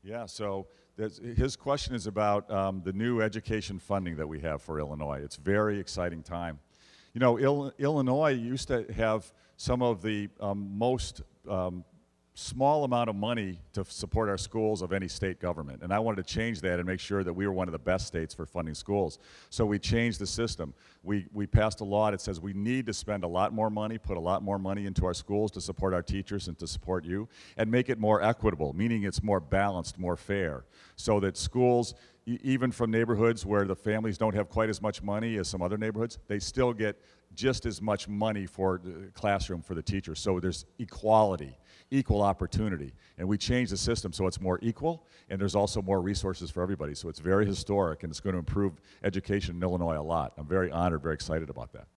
Yeah, so his question is about the new education funding that we have for Illinois. It's a very exciting time. You know, Illinois used to have some of the most small amount of money to support our schools of any state government. And I wanted to change that and make sure that we were one of the best states for funding schools. So we changed the system. We passed a law that says we need to spend a lot more money, put a lot more money into our schools to support our teachers and to support you, and make it more equitable, meaning it's more balanced, more fair, so that schools, even from neighborhoods where the families don't have quite as much money as some other neighborhoods, they still get just as much money for the classroom for the teachers. So there's equality, equal opportunity. And we changed the system so it's more equal, and there's also more resources for everybody. So it's very historic, and it's going to improve education in Illinois a lot. I'm very honored, very excited about that.